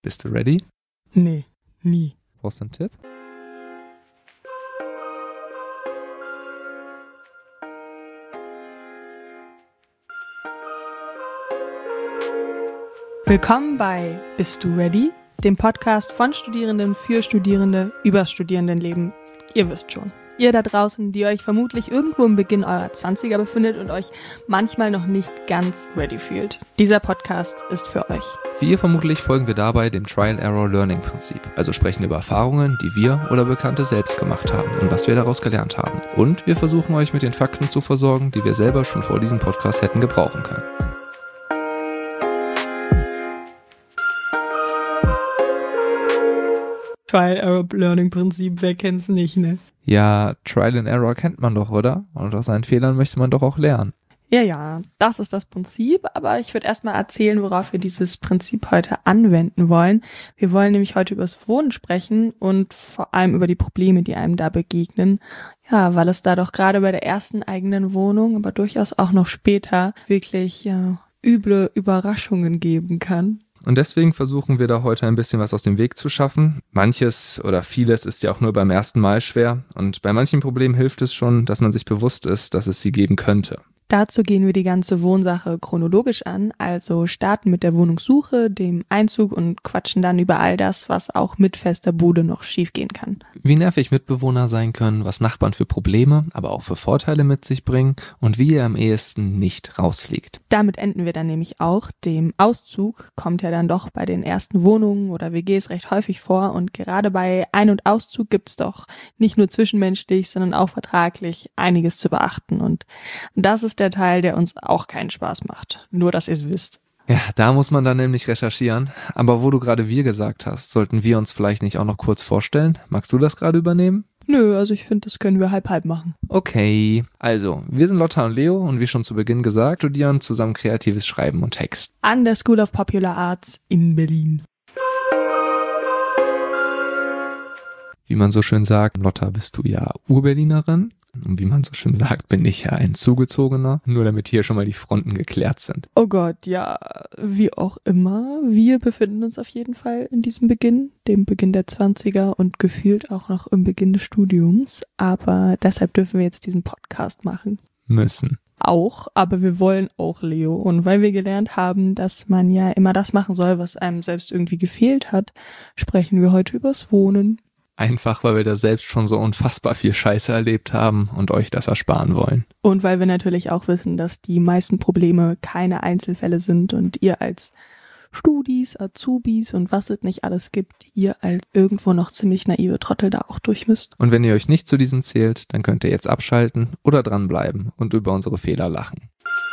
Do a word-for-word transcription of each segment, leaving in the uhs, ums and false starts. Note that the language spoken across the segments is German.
Bist du ready? Nee, nie. Brauchst du einen Tipp? Willkommen bei Bist du ready? Dem Podcast von Studierenden für Studierende über Studierendenleben. Ihr wisst schon. Ihr da draußen, die euch vermutlich irgendwo im Beginn eurer Zwanziger befindet und euch manchmal noch nicht ganz ready fühlt. Dieser Podcast ist für euch. Wie ihr vermutlich folgen wir dabei dem Trial-Error-Learning-Prinzip. Also sprechen über Erfahrungen, die wir oder Bekannte selbst gemacht haben und was wir daraus gelernt haben. Und wir versuchen euch mit den Fakten zu versorgen, die wir selber schon vor diesem Podcast hätten gebrauchen können. Trial-Error-Learning-Prinzip, wer kennt's nicht, ne? Ja, Trial and Error kennt man doch, oder? Und aus seinen Fehlern möchte man doch auch lernen. Ja, ja, das ist das Prinzip, aber ich würde erstmal erzählen, worauf wir dieses Prinzip heute anwenden wollen. Wir wollen nämlich heute über das Wohnen sprechen und vor allem über die Probleme, die einem da begegnen. Ja, weil es da doch gerade bei der ersten eigenen Wohnung, aber durchaus auch noch später wirklich ja, üble Überraschungen geben kann. Und deswegen versuchen wir da heute ein bisschen was aus dem Weg zu schaffen. Manches oder vieles ist ja auch nur beim ersten Mal schwer. Und bei manchen Problemen hilft es schon, dass man sich bewusst ist, dass es sie geben könnte. Dazu gehen wir die ganze Wohnsache chronologisch an, also starten mit der Wohnungssuche, dem Einzug und quatschen dann über all das, was auch mit fester Bude noch schiefgehen kann. Wie nervig Mitbewohner sein können, was Nachbarn für Probleme, aber auch für Vorteile mit sich bringen und wie ihr am ehesten nicht rausfliegt. Damit enden wir dann nämlich auch. Dem Auszug kommt ja dann doch bei den ersten Wohnungen oder W Gs recht häufig vor und gerade bei Ein- und Auszug gibt's doch nicht nur zwischenmenschlich, sondern auch vertraglich einiges zu beachten und das ist der Teil, der uns auch keinen Spaß macht. Nur, dass ihr es wisst. Ja, da muss man dann nämlich recherchieren. Aber wo du gerade wir gesagt hast, sollten wir uns vielleicht nicht auch noch kurz vorstellen? Magst du das gerade übernehmen? Nö, also ich finde, das können wir halb-halb machen. Okay, also, wir sind Lotta und Leo und wie schon zu Beginn gesagt, studieren zusammen kreatives Schreiben und Text. An der School of Popular Arts in Berlin. Wie man so schön sagt, Lotta, bist du ja Urberlinerin. Und wie man so schön sagt, bin ich ja ein Zugezogener, nur damit hier schon mal die Fronten geklärt sind. Oh Gott, ja, wie auch immer. Wir befinden uns auf jeden Fall in diesem Beginn, dem Beginn der Zwanziger und gefühlt auch noch im Beginn des Studiums. Aber deshalb dürfen wir jetzt diesen Podcast machen. Müssen. Auch, aber wir wollen auch, Leo. Und weil wir gelernt haben, dass man ja immer das machen soll, was einem selbst irgendwie gefehlt hat, sprechen wir heute übers Wohnen. Einfach, weil wir da selbst schon so unfassbar viel Scheiße erlebt haben und euch das ersparen wollen. Und weil wir natürlich auch wissen, dass die meisten Probleme keine Einzelfälle sind und ihr als Studis, Azubis und was es nicht alles gibt, ihr als irgendwo noch ziemlich naive Trottel da auch durch müsst. Und wenn ihr euch nicht zu diesen zählt, dann könnt ihr jetzt abschalten oder dranbleiben und über unsere Fehler lachen.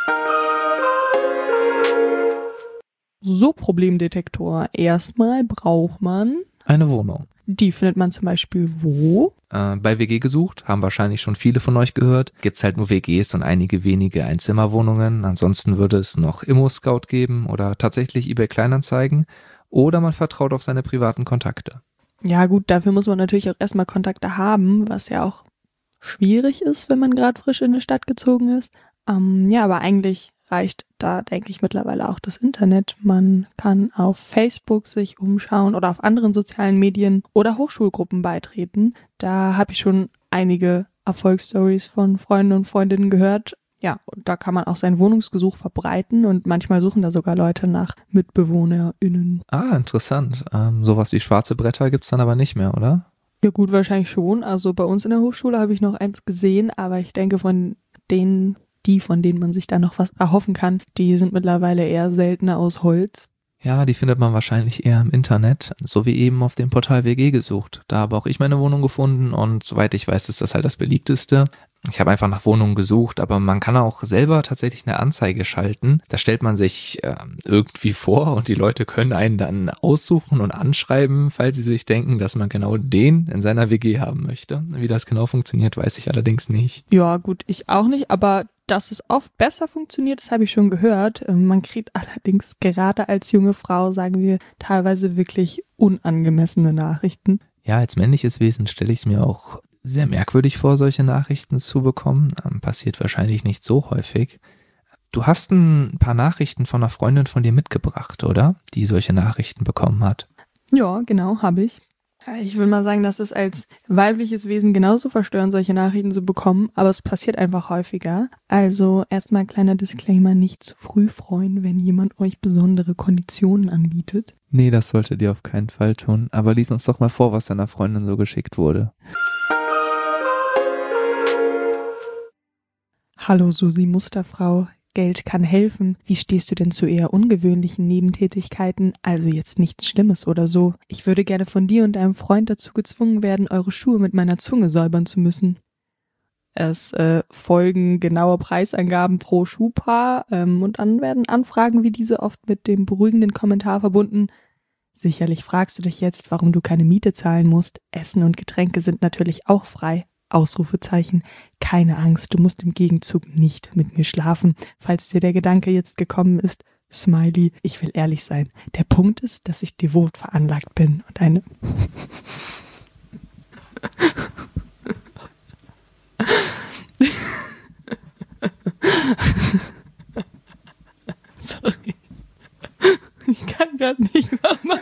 So, Problemdetektor. Erstmal braucht man eine Wohnung. Die findet man zum Beispiel wo? Äh, bei W G gesucht, haben wahrscheinlich schon viele von euch gehört. Gibt's halt nur W Gs und einige wenige Einzimmerwohnungen. Ansonsten würde es noch Immo-Scout geben oder tatsächlich eBay Kleinanzeigen. Oder man vertraut auf seine privaten Kontakte. Ja gut, dafür muss man natürlich auch erstmal Kontakte haben, was ja auch schwierig ist, wenn man gerade frisch in die Stadt gezogen ist. Ähm, ja, aber eigentlich reicht da, denke ich, mittlerweile auch das Internet. Man kann auf Facebook sich umschauen oder auf anderen sozialen Medien oder Hochschulgruppen beitreten. Da habe ich schon einige Erfolgsstories von Freunden und Freundinnen gehört. Ja, und da kann man auch sein Wohnungsgesuch verbreiten und manchmal suchen da sogar Leute nach MitbewohnerInnen. Ah, interessant. Ähm, sowas wie schwarze Bretter gibt's dann aber nicht mehr, oder? Ja gut, wahrscheinlich schon. Also bei uns in der Hochschule habe ich noch eins gesehen, aber ich denke von denen, die, von denen man sich da noch was erhoffen kann, die sind mittlerweile eher seltener aus Holz. Ja, die findet man wahrscheinlich eher im Internet, so wie eben auf dem Portal W G gesucht. Da habe auch ich meine Wohnung gefunden und soweit ich weiß, ist das halt das beliebteste. Ich habe einfach nach Wohnungen gesucht, aber man kann auch selber tatsächlich eine Anzeige schalten. Da stellt man sich äh, irgendwie vor und die Leute können einen dann aussuchen und anschreiben, falls sie sich denken, dass man genau den in seiner W G haben möchte. Wie das genau funktioniert, weiß ich allerdings nicht. Ja gut, ich auch nicht, aber dass es oft besser funktioniert, das habe ich schon gehört. Man kriegt allerdings gerade als junge Frau, sagen wir, teilweise wirklich unangemessene Nachrichten. Ja, als männliches Wesen stelle ich es mir auch sehr merkwürdig vor, solche Nachrichten zu bekommen. Ähm, passiert wahrscheinlich nicht so häufig. Du hast ein paar Nachrichten von einer Freundin von dir mitgebracht, oder? Die solche Nachrichten bekommen hat. Ja, genau, habe ich. Ich würde mal sagen, das ist als weibliches Wesen genauso verstörend, solche Nachrichten zu bekommen, aber es passiert einfach häufiger. Also erstmal kleiner Disclaimer, nicht zu früh freuen, wenn jemand euch besondere Konditionen anbietet. Nee, das solltet ihr auf keinen Fall tun. Aber lies uns doch mal vor, was deiner Freundin so geschickt wurde. Hallo Susi Musterfrau, Geld kann helfen. Wie stehst du denn zu eher ungewöhnlichen Nebentätigkeiten? Also jetzt nichts Schlimmes oder so. Ich würde gerne von dir und deinem Freund dazu gezwungen werden, eure Schuhe mit meiner Zunge säubern zu müssen. Es äh, folgen genaue Preisangaben pro Schuhpaar ähm, und dann werden Anfragen wie diese oft mit dem beruhigenden Kommentar verbunden. Sicherlich fragst du dich jetzt, warum du keine Miete zahlen musst. Essen und Getränke sind natürlich auch frei. Ausrufezeichen. Keine Angst, du musst im Gegenzug nicht mit mir schlafen, falls dir der Gedanke jetzt gekommen ist. Smiley, ich will ehrlich sein. Der Punkt ist, dass ich devot veranlagt bin und eine... Sorry. Ich kann gerade nicht mehr machen.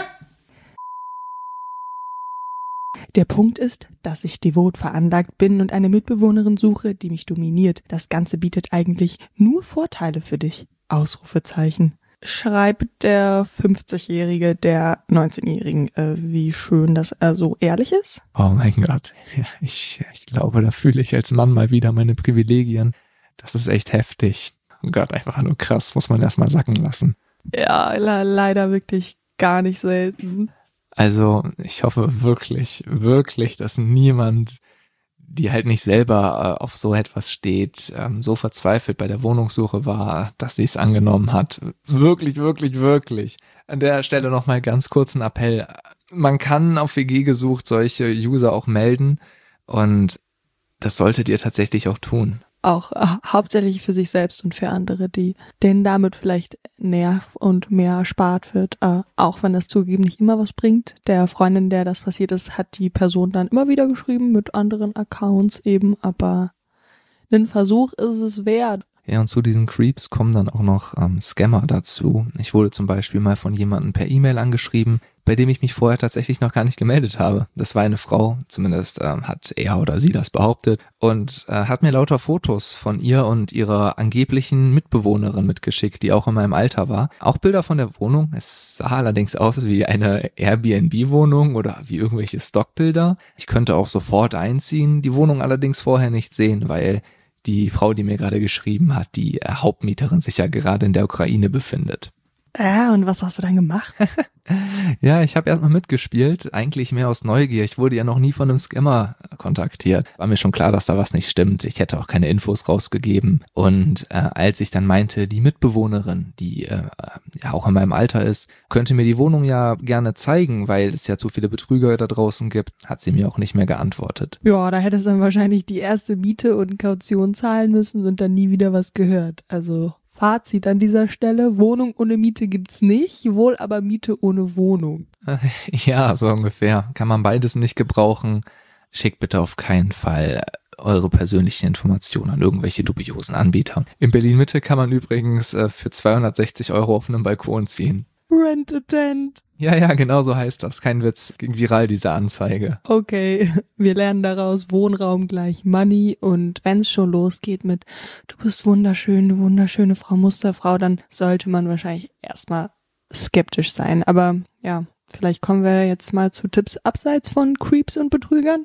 Der Punkt ist, dass ich devot veranlagt bin und eine Mitbewohnerin suche, die mich dominiert. Das Ganze bietet eigentlich nur Vorteile für dich. Ausrufezeichen. Schreibt der fünfzigjährige der neunzehnjährigen, äh, wie schön, dass er so ehrlich ist. Oh mein Gott, ja, ich, ich glaube, da fühle ich als Mann mal wieder meine Privilegien. Das ist echt heftig. Oh Gott, einfach nur krass, muss man erstmal sacken lassen. Ja, le- leider wirklich gar nicht selten. Also ich hoffe wirklich, wirklich, dass niemand, die halt nicht selber äh, auf so etwas steht, ähm, so verzweifelt bei der Wohnungssuche war, dass sie es angenommen hat. Wirklich, wirklich, wirklich. An der Stelle nochmal ganz kurz ein Appell. Man kann auf W G gesucht solche User auch melden und das solltet ihr tatsächlich auch tun. Auch äh, hauptsächlich für sich selbst und für andere, die denen damit vielleicht Nerv und mehr erspart wird. Äh, auch wenn das zugegeben nicht immer was bringt. Der Freundin, der das passiert ist, hat die Person dann immer wieder geschrieben mit anderen Accounts eben, aber einen Versuch ist es wert. Ja, und zu diesen Creeps kommen dann auch noch ähm, Scammer dazu. Ich wurde zum Beispiel mal von jemandem per E-Mail angeschrieben, bei dem ich mich vorher tatsächlich noch gar nicht gemeldet habe. Das war eine Frau, zumindest ähm, hat er oder sie das behauptet, und äh, hat mir lauter Fotos von ihr und ihrer angeblichen Mitbewohnerin mitgeschickt, die auch in meinem Alter war. Auch Bilder von der Wohnung. Es sah allerdings aus wie eine Airbnb-Wohnung oder wie irgendwelche Stockbilder. Ich könnte auch sofort einziehen, die Wohnung allerdings vorher nicht sehen, weil die Frau, die mir gerade geschrieben hat, die äh, Hauptmieterin sich ja gerade in der Ukraine befindet. Ah, und was hast du dann gemacht? Ja, ich habe erstmal mitgespielt, eigentlich mehr aus Neugier. Ich wurde ja noch nie von einem Scammer kontaktiert. War mir schon klar, dass da was nicht stimmt. Ich hätte auch keine Infos rausgegeben. Und äh, als ich dann meinte, die Mitbewohnerin, die äh, ja auch in meinem Alter ist, könnte mir die Wohnung ja gerne zeigen, weil es ja zu viele Betrüger da draußen gibt, hat sie mir auch nicht mehr geantwortet. Ja, da hättest du dann wahrscheinlich die erste Miete und Kaution zahlen müssen und dann nie wieder was gehört. Also Fazit an dieser Stelle, Wohnung ohne Miete gibt's nicht, wohl aber Miete ohne Wohnung. Ja, so ungefähr. Kann man beides nicht gebrauchen. Schickt bitte auf keinen Fall eure persönlichen Informationen an irgendwelche dubiosen Anbieter. In Berlin-Mitte kann man übrigens äh, für zweihundertsechzig Euro auf einem Balkon ziehen. Rent a tent. Ja, ja, genau so heißt das. Kein Witz. Ging viral, diese Anzeige. Okay, wir lernen daraus Wohnraum gleich Money und wenn es schon losgeht mit du bist wunderschön, du wunderschöne Frau Musterfrau, dann sollte man wahrscheinlich erstmal skeptisch sein. Aber ja, vielleicht kommen wir jetzt mal zu Tipps abseits von Creeps und Betrügern.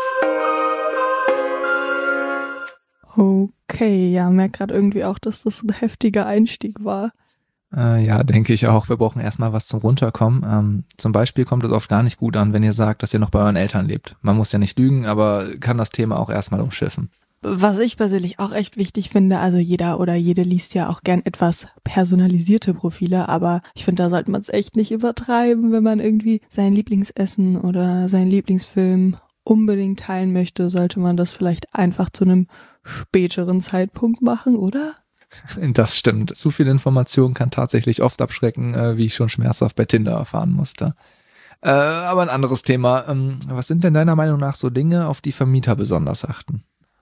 Okay, ja, merke gerade irgendwie auch, dass das ein heftiger Einstieg war. Äh, ja, denke ich auch. Wir brauchen erstmal was zum Runterkommen. Ähm, zum Beispiel kommt es oft gar nicht gut an, wenn ihr sagt, dass ihr noch bei euren Eltern lebt. Man muss ja nicht lügen, aber kann das Thema auch erstmal umschiffen. Was ich persönlich auch echt wichtig finde, also jeder oder jede liest ja auch gern etwas personalisierte Profile, aber ich finde, da sollte man es echt nicht übertreiben, wenn man irgendwie sein Lieblingsessen oder seinen Lieblingsfilm unbedingt teilen möchte, sollte man das vielleicht einfach zu einem späteren Zeitpunkt machen, oder? Das stimmt. Zu viel Information kann tatsächlich oft abschrecken, äh, wie ich schon schmerzhaft bei Tinder erfahren musste. Äh, aber ein anderes Thema. Ähm, was sind denn deiner Meinung nach so Dinge, auf die Vermieter besonders achten?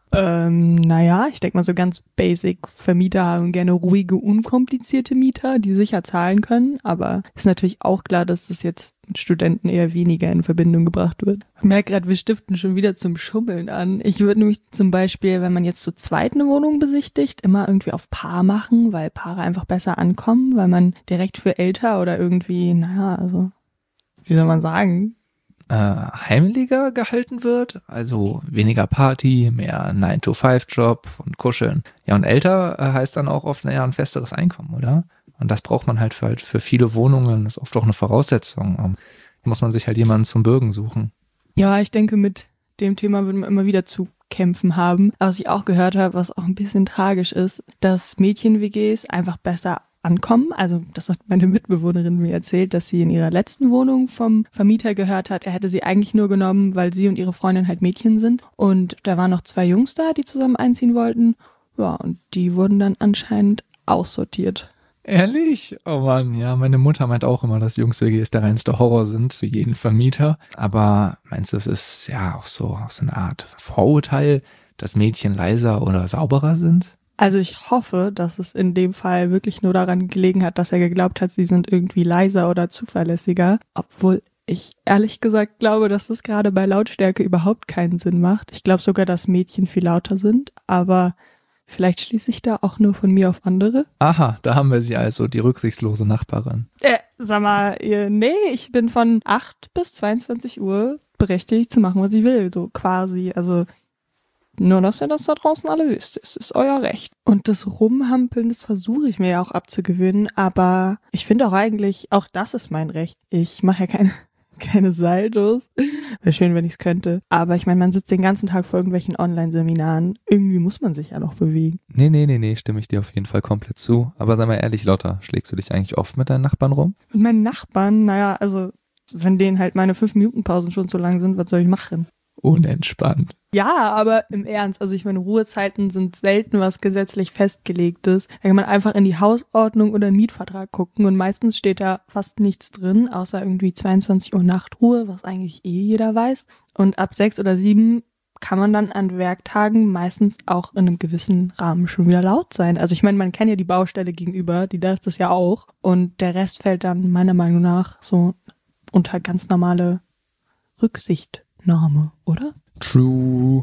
Ähm, naja, ich denke mal so ganz basic, Vermieter haben gerne ruhige, unkomplizierte Mieter, die sicher zahlen können, aber ist natürlich auch klar, dass das jetzt mit Studenten eher weniger in Verbindung gebracht wird. Ich merke gerade, wir stiften schon wieder zum Schummeln an. Ich würde nämlich zum Beispiel, wenn man jetzt zu zweit eine Wohnung besichtigt, immer irgendwie auf Paar machen, weil Paare einfach besser ankommen, weil man direkt für älter oder irgendwie, naja, also, wie soll man sagen, Äh, heimeliger gehalten wird, also weniger Party, mehr nine to five Job und Kuscheln. Ja, und älter äh, heißt dann auch oft eher ein festeres Einkommen, oder? Und das braucht man halt für, halt für viele Wohnungen, das ist oft auch eine Voraussetzung. Um, muss man sich halt jemanden zum Bürgen suchen. Ja, ich denke, mit dem Thema würden wir immer wieder zu kämpfen haben. Aber was ich auch gehört habe, was auch ein bisschen tragisch ist, dass Mädchen-W Gs einfach besser ankommen. Also das hat meine Mitbewohnerin mir erzählt, dass sie in ihrer letzten Wohnung vom Vermieter gehört hat, er hätte sie eigentlich nur genommen, weil sie und ihre Freundin halt Mädchen sind. Und da waren noch zwei Jungs da, die zusammen einziehen wollten. Ja, und die wurden dann anscheinend aussortiert. Ehrlich? Oh Mann, ja, meine Mutter meint auch immer, dass Jungs-W Gs der reinste Horror sind für jeden Vermieter. Aber meinst du, es ist ja auch so, auch so eine Art Vorurteil, dass Mädchen leiser oder sauberer sind? Also ich hoffe, dass es in dem Fall wirklich nur daran gelegen hat, dass er geglaubt hat, sie sind irgendwie leiser oder zuverlässiger. Obwohl ich ehrlich gesagt glaube, dass das gerade bei Lautstärke überhaupt keinen Sinn macht. Ich glaube sogar, dass Mädchen viel lauter sind, aber vielleicht schließe ich da auch nur von mir auf andere. Aha, da haben wir sie also, die rücksichtslose Nachbarin. Äh, sag mal, ihr, nee, ich bin von acht bis zweiundzwanzig Uhr berechtigt zu machen, was ich will, so quasi. Also nur, dass ihr das da draußen alle wisst. Es ist euer Recht. Und das Rumhampeln, das versuche ich mir ja auch abzugewöhnen, aber ich finde auch eigentlich, auch das ist mein Recht. Ich mache ja keine, keine Saldos. Wäre schön, wenn ich es könnte. Aber ich meine, man sitzt den ganzen Tag vor irgendwelchen Online-Seminaren. Irgendwie muss man sich ja noch bewegen. Nee, nee, nee, nee, stimme ich dir auf jeden Fall komplett zu. Aber sei mal ehrlich, Lotta, schlägst du dich eigentlich oft mit deinen Nachbarn rum? Mit meinen Nachbarn, naja, also wenn denen halt meine fünf Minuten Pausen schon zu lang sind, was soll ich machen? Unentspannt. Ja, aber im Ernst, also ich meine, Ruhezeiten sind selten was gesetzlich festgelegtes. Da kann man einfach in die Hausordnung oder einen Mietvertrag gucken und meistens steht da fast nichts drin, außer irgendwie zweiundzwanzig Uhr Nachtruhe, was eigentlich eh jeder weiß. Und ab sechs oder sieben kann man dann an Werktagen meistens auch in einem gewissen Rahmen schon wieder laut sein. Also ich meine, man kennt ja die Baustelle gegenüber, die darf das ja auch. Und der Rest fällt dann meiner Meinung nach so unter ganz normale Rücksichtnahme, oder? True.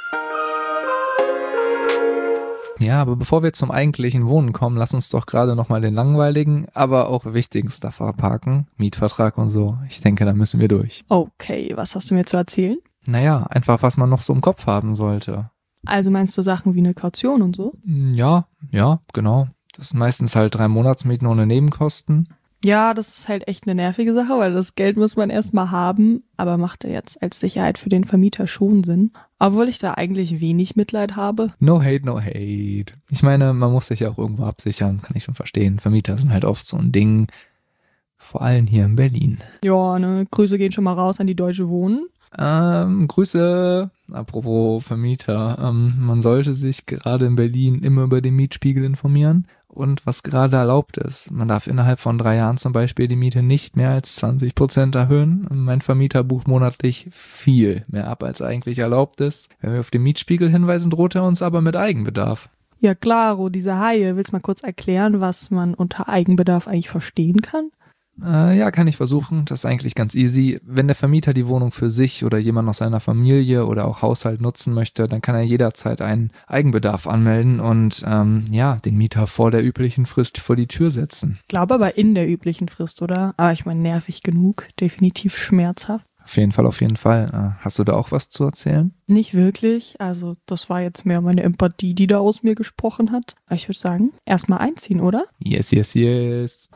Ja, aber bevor wir zum eigentlichen Wohnen kommen, lass uns doch gerade nochmal den langweiligen, aber auch wichtigen Stuff abhaken. Mietvertrag und so. Ich denke, da müssen wir durch. Okay, was hast du mir zu erzählen? Naja, einfach was man noch so im Kopf haben sollte. Also meinst du Sachen wie eine Kaution und so? Ja, ja, genau. Das sind meistens halt drei Monatsmieten ohne Nebenkosten. Ja, das ist halt echt eine nervige Sache, weil das Geld muss man erstmal haben, aber macht ja jetzt als Sicherheit für den Vermieter schon Sinn. Obwohl ich da eigentlich wenig Mitleid habe. No hate, no hate. Ich meine, man muss sich ja auch irgendwo absichern, kann ich schon verstehen. Vermieter sind halt oft so ein Ding, vor allem hier in Berlin. Ja, ne, Grüße gehen schon mal raus an die Deutsche Wohnen. Ähm, Grüße, apropos Vermieter, ähm, man sollte sich gerade in Berlin immer über den Mietspiegel informieren und was gerade erlaubt ist. Man darf innerhalb von drei Jahren zum Beispiel die Miete nicht mehr als zwanzig Prozent erhöhen. Mein Vermieter bucht monatlich viel mehr ab, als eigentlich erlaubt ist. Wenn wir auf den Mietspiegel hinweisen, droht er uns aber mit Eigenbedarf. Ja, klaro, diese Haie. Willst du mal kurz erklären, was man unter Eigenbedarf eigentlich verstehen kann? Äh, ja, kann ich versuchen. Das ist eigentlich ganz easy. Wenn der Vermieter die Wohnung für sich oder jemand aus seiner Familie oder auch Haushalt nutzen möchte, dann kann er jederzeit einen Eigenbedarf anmelden und ähm, ja, den Mieter vor der üblichen Frist vor die Tür setzen. Ich glaube aber in der üblichen Frist, oder? Aber ich meine, nervig genug. Definitiv schmerzhaft. Auf jeden Fall, auf jeden Fall. Äh, hast du da auch was zu erzählen? Nicht wirklich. Also das war jetzt mehr meine Empathie, die da aus mir gesprochen hat. Aber ich würde sagen, erstmal einziehen, oder? Yes, yes, yes.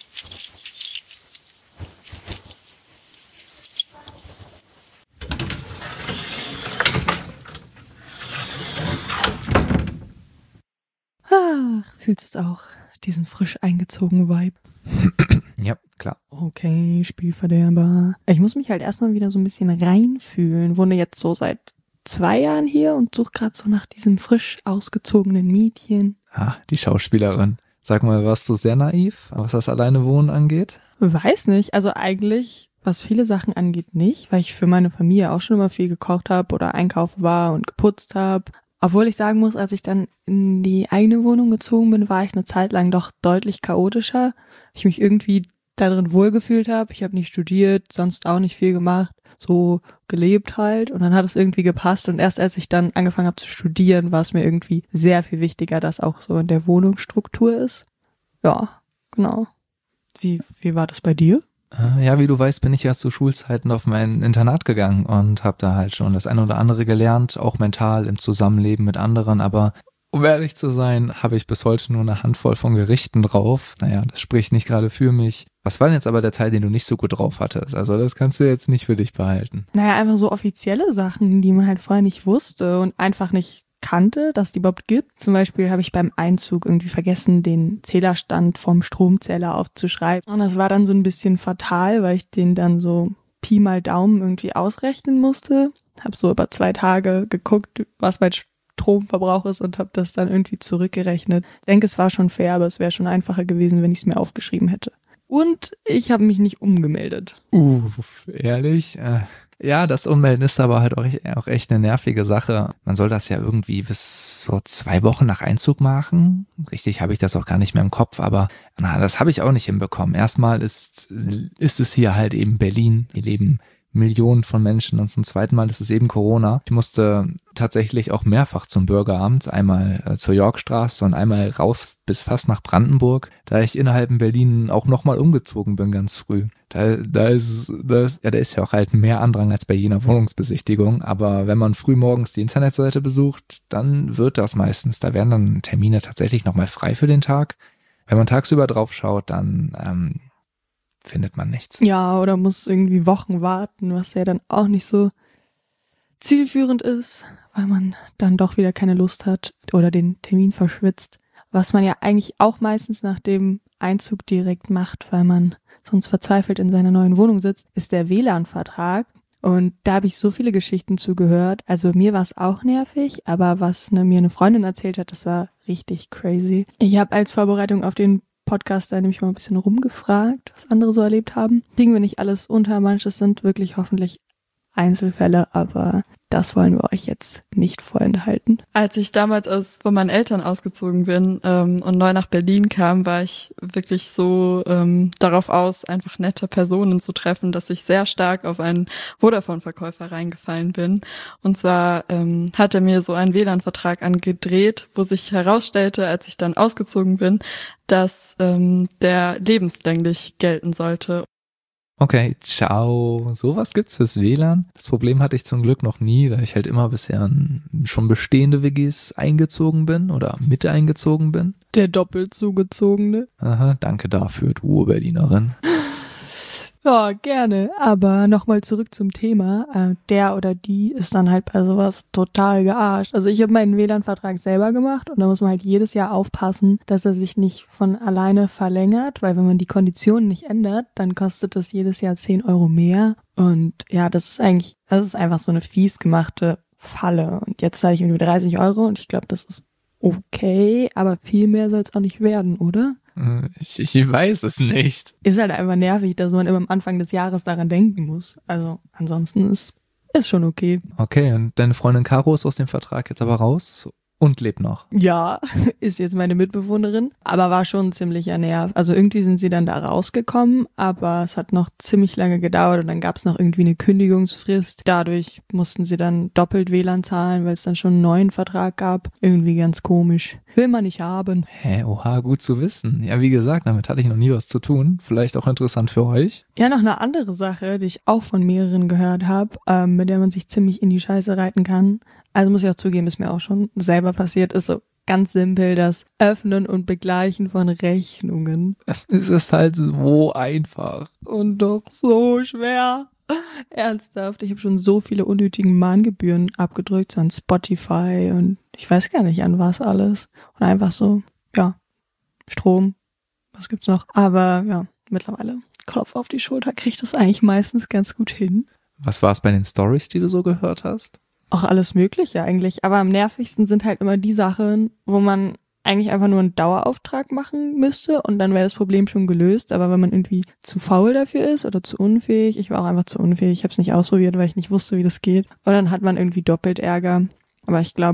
Ach, fühlst du es auch? Diesen frisch eingezogenen Vibe. Ja, klar. Okay, Spielverderber. Ich muss mich halt erstmal wieder so ein bisschen reinfühlen. Wohne jetzt so seit zwei Jahren hier und suche gerade so nach diesem frisch ausgezogenen Mädchen. Ah, die Schauspielerin. Sag mal, warst du sehr naiv, was das alleine Wohnen angeht? Weiß nicht. Also eigentlich, was viele Sachen angeht, nicht. Weil ich für meine Familie auch schon immer viel gekocht habe oder einkaufen war und geputzt habe. Obwohl ich sagen muss, als ich dann in die eigene Wohnung gezogen bin, war ich eine Zeit lang doch deutlich chaotischer. Ich mich irgendwie darin wohlgefühlt habe. Ich habe nicht studiert, sonst auch nicht viel gemacht, so gelebt halt. Und dann hat es irgendwie gepasst. Und erst als ich dann angefangen habe zu studieren, war es mir irgendwie sehr viel wichtiger, dass auch so in der Wohnungsstruktur ist. Ja, genau. Wie, wie war das bei dir? Ja, wie du weißt, bin ich ja zu Schulzeiten auf mein Internat gegangen und habe da halt schon das eine oder andere gelernt, auch mental im Zusammenleben mit anderen, aber um ehrlich zu sein, habe ich bis heute nur eine Handvoll von Gerichten drauf. Naja, das spricht nicht gerade für mich. Was war denn jetzt aber der Teil, den du nicht so gut drauf hattest? Also das kannst du jetzt nicht für dich behalten. Naja, einfach so offizielle Sachen, die man halt vorher nicht wusste und einfach nicht kannte, dass es die überhaupt gibt. Zum Beispiel habe ich beim Einzug irgendwie vergessen, den Zählerstand vom Stromzähler aufzuschreiben. Und das war dann so ein bisschen fatal, weil ich den dann so Pi mal Daumen irgendwie ausrechnen musste. Habe so über zwei Tage geguckt, was mein Stromverbrauch ist und habe das dann irgendwie zurückgerechnet. Ich denke, es war schon fair, aber es wäre schon einfacher gewesen, wenn ich es mir aufgeschrieben hätte. Und ich habe mich nicht umgemeldet. Uff, ehrlich? Äh, ja, das Ummelden ist aber halt auch, auch echt eine nervige Sache. Man soll das ja irgendwie bis so zwei Wochen nach Einzug machen. Richtig habe ich das auch gar nicht mehr im Kopf, aber na, das habe ich auch nicht hinbekommen. Erstmal ist, ist es hier halt eben Berlin. Hier leben Millionen von Menschen und zum zweiten Mal ist es eben Corona. Ich musste tatsächlich auch mehrfach zum Bürgeramt, einmal äh, zur Yorkstraße und einmal raus bis fast nach Brandenburg, da ich innerhalb in Berlin auch nochmal umgezogen bin ganz früh. Da, da ist, da ist, ja, da ist ja auch halt mehr Andrang als bei jener Wohnungsbesichtigung, aber wenn man früh morgens die Internetseite besucht, dann wird das meistens, da werden dann Termine tatsächlich nochmal frei für den Tag. Wenn man tagsüber drauf schaut, dann ähm, findet man nichts. Ja, oder muss irgendwie Wochen warten, was ja dann auch nicht so zielführend ist, weil man dann doch wieder keine Lust hat oder den Termin verschwitzt. Was man ja eigentlich auch meistens nach dem Einzug direkt macht, weil man sonst verzweifelt in seiner neuen Wohnung sitzt, ist der W L A N-Vertrag. Und da habe ich so viele Geschichten zugehört. Also mir war es auch nervig, aber was ne, mir eine Freundin erzählt hat, das war richtig crazy. Ich habe als Vorbereitung auf den Podcast da nämlich mal ein bisschen rumgefragt, was andere so erlebt haben. Kriegen wir nicht alles unter, manches sind wirklich hoffentlich Einzelfälle, aber das wollen wir euch jetzt nicht vorenthalten. Als ich damals aus, von meinen Eltern ausgezogen bin ähm, und neu nach Berlin kam, war ich wirklich so ähm, darauf aus, einfach nette Personen zu treffen, dass ich sehr stark auf einen Vodafone-Verkäufer reingefallen bin. Und zwar ähm, hat er mir so einen W L A N-Vertrag angedreht, wo sich herausstellte, als ich dann ausgezogen bin, dass ähm, der lebenslänglich gelten sollte. Okay, ciao. Sowas gibt's fürs W L A N. Das Problem hatte ich zum Glück noch nie, da ich halt immer bisher in schon bestehende W Gs eingezogen bin oder mit eingezogen bin. Der doppelt zugezogene. Aha, danke dafür, du Berlinerin. Ja, gerne. Aber nochmal zurück zum Thema. Äh, der oder die ist dann halt bei sowas total gearscht. Also ich habe meinen W L A N-Vertrag selber gemacht und da muss man halt jedes Jahr aufpassen, dass er sich nicht von alleine verlängert, weil wenn man die Konditionen nicht ändert, dann kostet das jedes Jahr zehn Euro mehr. Und ja, das ist eigentlich, das ist einfach so eine fies gemachte Falle. Und jetzt zahle ich irgendwie dreißig Euro und ich glaube, das ist okay, aber viel mehr soll es auch nicht werden, oder? Ich, ich weiß es nicht. Ist halt einfach nervig, dass man immer am Anfang des Jahres daran denken muss. Also ansonsten ist ist schon okay. Okay, und deine Freundin Caro ist aus dem Vertrag jetzt aber raus und lebt noch. Ja, ist jetzt meine Mitbewohnerin, aber war schon ziemlich Nerv. Also irgendwie sind sie dann da rausgekommen, aber es hat noch ziemlich lange gedauert und dann gab es noch irgendwie eine Kündigungsfrist. Dadurch mussten sie dann doppelt W L A N zahlen, weil es dann schon einen neuen Vertrag gab. Irgendwie ganz komisch. Will man nicht haben. Hä, oha, gut zu wissen. Ja, wie gesagt, damit hatte ich noch nie was zu tun. Vielleicht auch interessant für euch. Ja, noch eine andere Sache, die ich auch von mehreren gehört habe, ähm, mit der man sich ziemlich in die Scheiße reiten kann. Also muss ich auch zugeben, ist mir auch schon selber passiert, ist so ganz simpel das Öffnen und Begleichen von Rechnungen. Es ist halt so einfach. Und doch so schwer. Ernsthaft, ich habe schon so viele unnötige Mahngebühren abgedrückt, so an Spotify und ich weiß gar nicht an was alles. Und einfach so, ja, Strom, was gibt's noch? Aber ja, mittlerweile, Klopf auf die Schulter, kriege ich das eigentlich meistens ganz gut hin. Was war es bei den Stories, die du so gehört hast? Auch alles Mögliche eigentlich, aber am nervigsten sind halt immer die Sachen, wo man eigentlich einfach nur einen Dauerauftrag machen müsste und dann wäre das Problem schon gelöst, aber wenn man irgendwie zu faul dafür ist oder zu unfähig, ich war auch einfach zu unfähig, ich habe es nicht ausprobiert, weil ich nicht wusste, wie das geht, und dann hat man irgendwie doppelt Ärger. Aber ich glaube,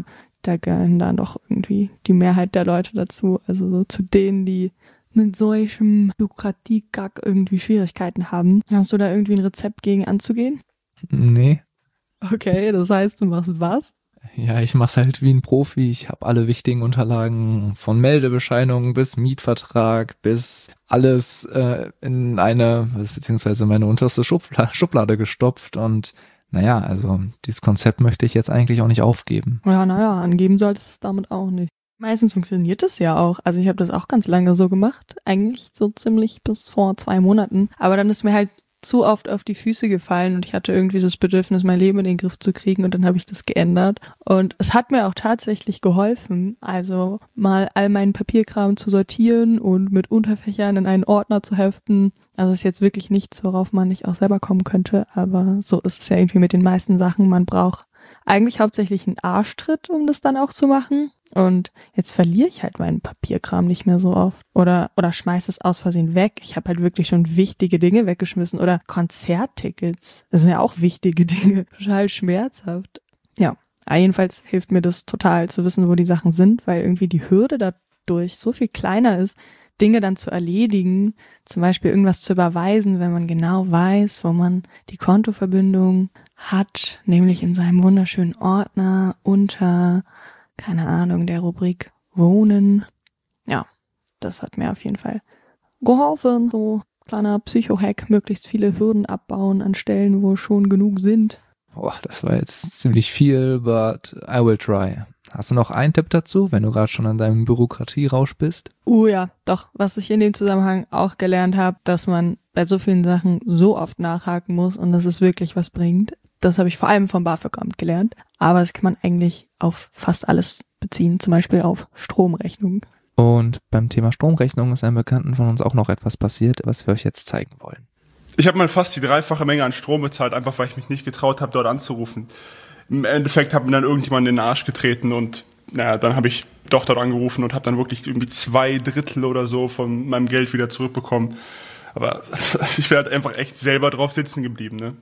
da gehören dann doch irgendwie die Mehrheit der Leute dazu. Also so zu denen, die mit solchem Bürokratiekack irgendwie Schwierigkeiten haben. Hast du da irgendwie ein Rezept gegen anzugehen? Nee. Okay, das heißt, du machst was? Ja, ich mach's halt wie ein Profi. Ich habe alle wichtigen Unterlagen von Meldebescheinigung bis Mietvertrag bis alles äh, in eine, beziehungsweise meine unterste Schubla- Schublade gestopft und naja, also dieses Konzept möchte ich jetzt eigentlich auch nicht aufgeben. Ja, naja, angeben solltest du es damit auch nicht. Meistens funktioniert es ja auch. Also ich habe das auch ganz lange so gemacht. Eigentlich so ziemlich bis vor zwei Monaten. Aber dann ist mir halt zu oft auf die Füße gefallen und ich hatte irgendwie so das Bedürfnis, mein Leben in den Griff zu kriegen und dann habe ich das geändert. Und es hat mir auch tatsächlich geholfen, also mal all meinen Papierkram zu sortieren und mit Unterfächern in einen Ordner zu heften. Also ist jetzt wirklich nichts, worauf man nicht auch selber kommen könnte, aber so ist es ja irgendwie mit den meisten Sachen. Man braucht eigentlich hauptsächlich einen Arschtritt, um das dann auch zu machen. Und jetzt verliere ich halt meinen Papierkram nicht mehr so oft. Oder oder schmeiß es aus Versehen weg. Ich habe halt wirklich schon wichtige Dinge weggeschmissen. Oder Konzerttickets. Das sind ja auch wichtige Dinge. Total schmerzhaft. Ja, aber jedenfalls hilft mir das total zu wissen, wo die Sachen sind, weil irgendwie die Hürde dadurch so viel kleiner ist, Dinge dann zu erledigen. Zum Beispiel irgendwas zu überweisen, wenn man genau weiß, wo man die Kontoverbindung hat. Nämlich in seinem wunderschönen Ordner unter... keine Ahnung, der Rubrik Wohnen. Ja, das hat mir auf jeden Fall geholfen. So kleiner Psycho-Hack, möglichst viele Hürden abbauen an Stellen, wo schon genug sind. Boah, das war jetzt ziemlich viel, but I will try. Hast du noch einen Tipp dazu, wenn du gerade schon an deinem Bürokratierausch bist? Uh ja, doch, was ich in dem Zusammenhang auch gelernt habe, dass man bei so vielen Sachen so oft nachhaken muss und dass es wirklich was bringt. Das habe ich vor allem vom BAföG-Amt gelernt. Aber das kann man eigentlich auf fast alles beziehen, zum Beispiel auf Stromrechnungen. Und beim Thema Stromrechnung ist einem Bekannten von uns auch noch etwas passiert, was wir euch jetzt zeigen wollen. Ich habe mal fast die dreifache Menge an Strom bezahlt, einfach weil ich mich nicht getraut habe, dort anzurufen. Im Endeffekt hat mir dann irgendjemand in den Arsch getreten und naja, dann habe ich doch dort angerufen und habe dann wirklich irgendwie zwei Drittel oder so von meinem Geld wieder zurückbekommen. Aber ich wäre halt einfach echt selber drauf sitzen geblieben, ne?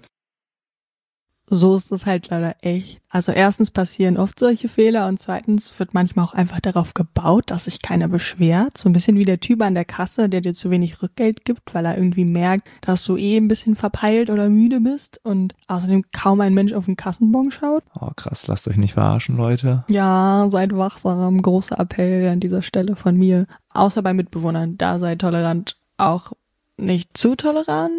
So ist es halt leider echt. Also erstens passieren oft solche Fehler und zweitens wird manchmal auch einfach darauf gebaut, dass sich keiner beschwert. So ein bisschen wie der Typ an der Kasse, der dir zu wenig Rückgeld gibt, weil er irgendwie merkt, dass du eh ein bisschen verpeilt oder müde bist und außerdem kaum ein Mensch auf den Kassenbon schaut. Oh krass, lasst euch nicht verarschen, Leute. Ja, seid wachsam. Großer Appell an dieser Stelle von mir. Außer bei Mitbewohnern, da seid tolerant. Auch nicht zu tolerant.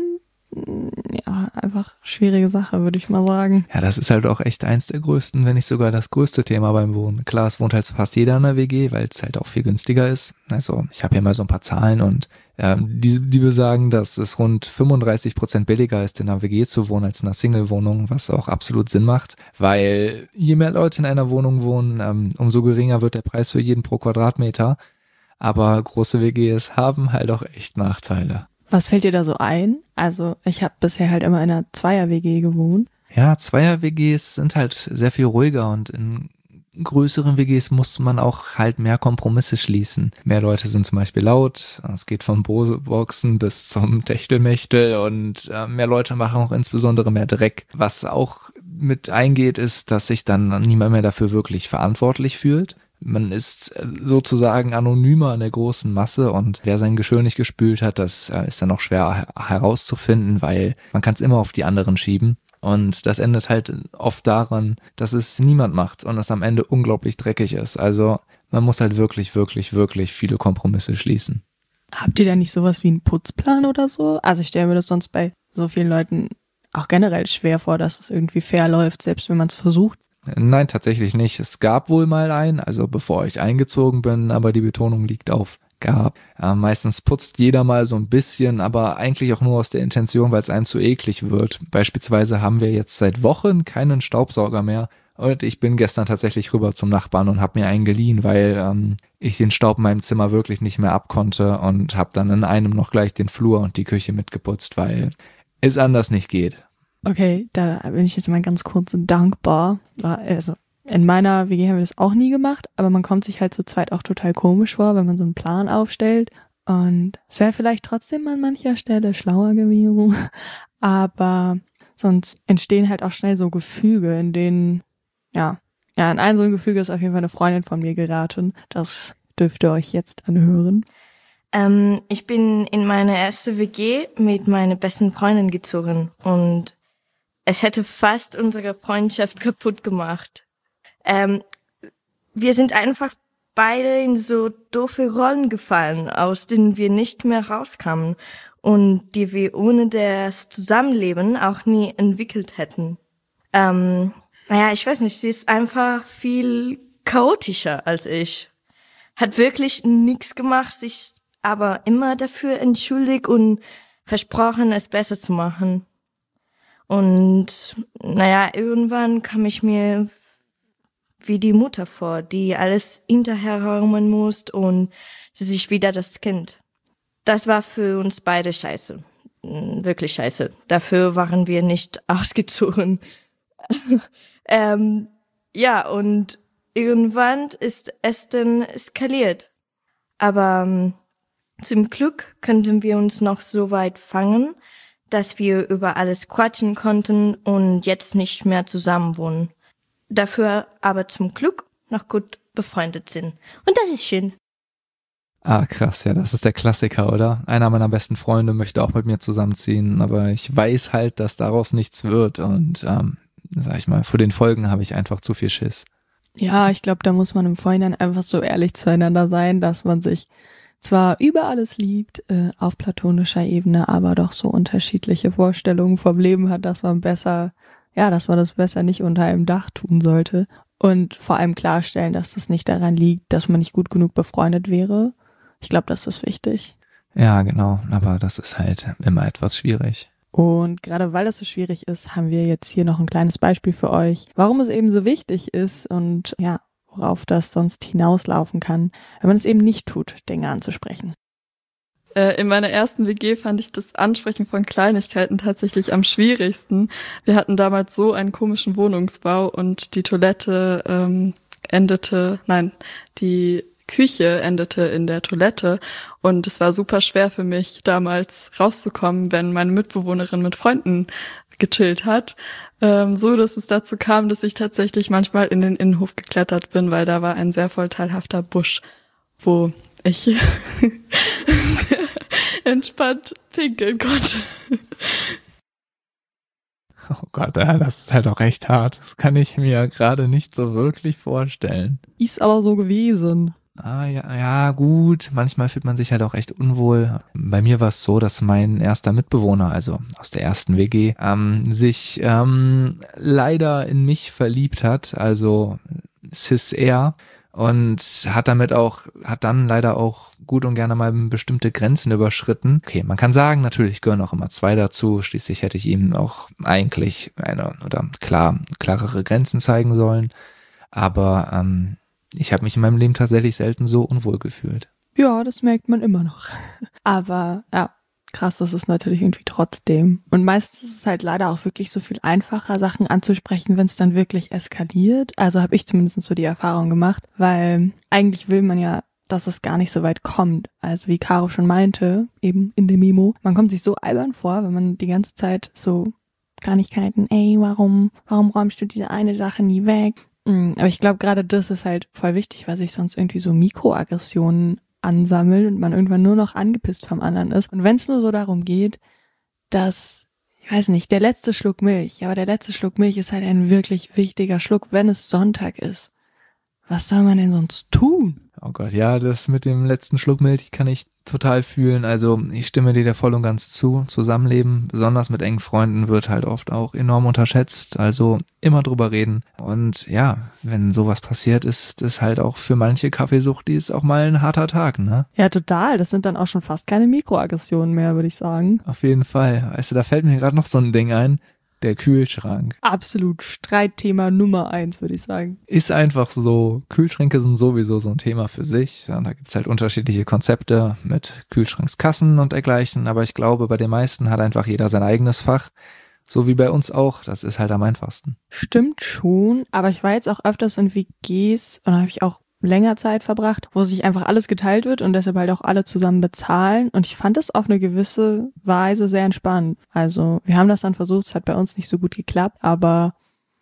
Ja, einfach schwierige Sache, würde ich mal sagen. Ja, das ist halt auch echt eins der größten, wenn nicht sogar das größte Thema beim Wohnen. Klar, es wohnt halt fast jeder in der W G, weil es halt auch viel günstiger ist. Also ich habe hier mal so ein paar Zahlen und ähm, die, die besagen, dass es rund fünfunddreißig Prozent billiger ist, in einer W G zu wohnen als in einer Single-Wohnung, was auch absolut Sinn macht, weil je mehr Leute in einer Wohnung wohnen, ähm, umso geringer wird der Preis für jeden pro Quadratmeter. Aber große W Gs haben halt auch echt Nachteile. Was fällt dir da so ein? Also ich habe bisher halt immer in einer Zweier-W G gewohnt. Ja, Zweier-W Gs sind halt sehr viel ruhiger und in größeren W Gs muss man auch halt mehr Kompromisse schließen. Mehr Leute sind zum Beispiel laut, es geht vom Bose-Boxen bis zum Techtelmechtel und äh, mehr Leute machen auch insbesondere mehr Dreck. Was auch mit eingeht, ist, dass sich dann niemand mehr dafür wirklich verantwortlich fühlt. Man ist sozusagen anonymer in der großen Masse und wer sein Geschirr nicht gespült hat, das ist dann auch schwer herauszufinden, weil man kann es immer auf die anderen schieben. Und das endet halt oft daran, dass es niemand macht und es am Ende unglaublich dreckig ist. Also man muss halt wirklich, wirklich, wirklich viele Kompromisse schließen. Habt ihr da nicht sowas wie einen Putzplan oder so? Also ich stelle mir das sonst bei so vielen Leuten auch generell schwer vor, dass es irgendwie fair läuft, selbst wenn man es versucht. Nein, tatsächlich nicht. Es gab wohl mal einen, also bevor ich eingezogen bin, aber die Betonung liegt auf gab. Äh, meistens putzt jeder mal so ein bisschen, aber eigentlich auch nur aus der Intention, weil es einem zu eklig wird. Beispielsweise haben wir jetzt seit Wochen keinen Staubsauger mehr und ich bin gestern tatsächlich rüber zum Nachbarn und habe mir einen geliehen, weil ähm, ich den Staub in meinem Zimmer wirklich nicht mehr abkonnte und habe dann in einem noch gleich den Flur und die Küche mitgeputzt, weil es anders nicht geht. Okay, da bin ich jetzt mal ganz kurz dankbar. Also in meiner W G haben wir das auch nie gemacht, aber man kommt sich halt zu zweit auch total komisch vor, wenn man so einen Plan aufstellt. Und es wäre vielleicht trotzdem an mancher Stelle schlauer gewesen. Aber sonst entstehen halt auch schnell so Gefüge, in denen, ja, Ja, in ein so ein Gefüge ist auf jeden Fall eine Freundin von mir geraten. Das dürft ihr euch jetzt anhören. Ähm, ich bin in meine erste W G mit meiner besten Freundin gezogen und es hätte fast unsere Freundschaft kaputt gemacht. Ähm, wir sind einfach beide in so doofe Rollen gefallen, aus denen wir nicht mehr rauskamen und die wir ohne das Zusammenleben auch nie entwickelt hätten. Ähm, naja, ich weiß nicht, sie ist einfach viel chaotischer als ich. Hat wirklich nichts gemacht, sich aber immer dafür entschuldigt und versprochen, es besser zu machen. Und naja, irgendwann kam ich mir wie die Mutter vor, die alles hinterherräumen muss und sie sich wieder das Kind. Das war für uns beide scheiße. Wirklich scheiße. Dafür waren wir nicht ausgezogen. ähm, ja, und irgendwann ist es dann eskaliert. Aber ähm, zum Glück könnten wir uns noch so weit fangen, dass wir über alles quatschen konnten und jetzt nicht mehr zusammen wohnen. Dafür aber zum Glück noch gut befreundet sind. Und das ist schön. Ah, krass, ja, das ist der Klassiker, oder? Einer meiner besten Freunde möchte auch mit mir zusammenziehen, aber ich weiß halt, dass daraus nichts wird und, ähm, sag ich mal, vor den Folgen habe ich einfach zu viel Schiss. Ja, ich glaube, da muss man im Vorhinein einfach so ehrlich zueinander sein, dass man sich zwar über alles liebt, äh, auf platonischer Ebene, aber doch so unterschiedliche Vorstellungen vom Leben hat, dass man besser, ja, dass man das besser nicht unter einem Dach tun sollte und vor allem klarstellen, dass das nicht daran liegt, dass man nicht gut genug befreundet wäre. Ich glaube, das ist wichtig. Ja, genau, aber das ist halt immer etwas schwierig. Und gerade weil das so schwierig ist, haben wir jetzt hier noch ein kleines Beispiel für euch, warum es eben so wichtig ist und ja, worauf das sonst hinauslaufen kann, wenn man es eben nicht tut, Dinge anzusprechen. Äh, in meiner ersten W G fand ich das Ansprechen von Kleinigkeiten tatsächlich am schwierigsten. Wir hatten damals so einen komischen Wohnungsbau und die Toilette ähm, endete, nein, die Küche endete in der Toilette und es war super schwer für mich, damals rauszukommen, wenn meine Mitbewohnerin mit Freunden gechillt hat. Ähm, so, dass es dazu kam, dass ich tatsächlich manchmal in den Innenhof geklettert bin, weil da war ein sehr vorteilhafter Busch, wo ich sehr entspannt pinkeln konnte. Oh Gott, ja, das ist halt auch echt hart. Das kann ich mir ja gerade nicht so wirklich vorstellen. Ist aber so gewesen. Ah, ja, ja, gut. Manchmal fühlt man sich halt auch echt unwohl. Bei mir war es so, dass mein erster Mitbewohner, also aus der ersten W G, ähm, sich ähm, leider in mich verliebt hat, also cis er, und hat damit auch, hat dann leider auch gut und gerne mal bestimmte Grenzen überschritten. Okay, man kann sagen, natürlich gehören auch immer zwei dazu. Schließlich hätte ich ihm auch eigentlich eine oder klar klarere Grenzen zeigen sollen. Aber ähm, ich habe mich in meinem Leben tatsächlich selten so unwohl gefühlt. Ja, das merkt man immer noch. Aber ja, krass, das ist natürlich irgendwie trotzdem. Und meistens ist es halt leider auch wirklich so viel einfacher, Sachen anzusprechen, wenn es dann wirklich eskaliert. Also habe ich zumindest so die Erfahrung gemacht, weil eigentlich will man ja, dass es gar nicht so weit kommt. Also wie Caro schon meinte, eben in der Memo, man kommt sich so albern vor, wenn man die ganze Zeit so Kleinigkeiten, ey, warum, warum räumst du diese eine Sache nie weg? Aber ich glaube, gerade das ist halt voll wichtig, weil sich sonst irgendwie so Mikroaggressionen ansammeln und man irgendwann nur noch angepisst vom anderen ist. Und wenn es nur so darum geht, dass, ich weiß nicht, der letzte Schluck Milch, aber der letzte Schluck Milch ist halt ein wirklich wichtiger Schluck, wenn es Sonntag ist. Was soll man denn sonst tun? Oh Gott, ja, das mit dem letzten Schluck Milch kann ich total fühlen. Also ich stimme dir da voll und ganz zu. Zusammenleben, besonders mit engen Freunden, wird halt oft auch enorm unterschätzt. Also immer drüber reden. Und ja, wenn sowas passiert, ist das halt auch für manche Kaffeesuchtis auch mal ein harter Tag, ne? Ja, total. Das sind dann auch schon fast keine Mikroaggressionen mehr, würde ich sagen. Auf jeden Fall. Weißt du, da fällt mir gerade noch so ein Ding ein. Der Kühlschrank. Absolut Streitthema Nummer eins, würde ich sagen. Ist einfach so, Kühlschränke sind sowieso so ein Thema für sich. Und da gibt's halt unterschiedliche Konzepte mit Kühlschrankskassen und dergleichen. Aber ich glaube, bei den meisten hat einfach jeder sein eigenes Fach. So wie bei uns auch. Das ist halt am einfachsten. Stimmt schon, aber ich war jetzt auch öfters in W Gs und da habe ich auch länger Zeit verbracht, wo sich einfach alles geteilt wird und deshalb halt auch alle zusammen bezahlen. Und ich fand es auf eine gewisse Weise sehr entspannt. Also wir haben das dann versucht, es hat bei uns nicht so gut geklappt, aber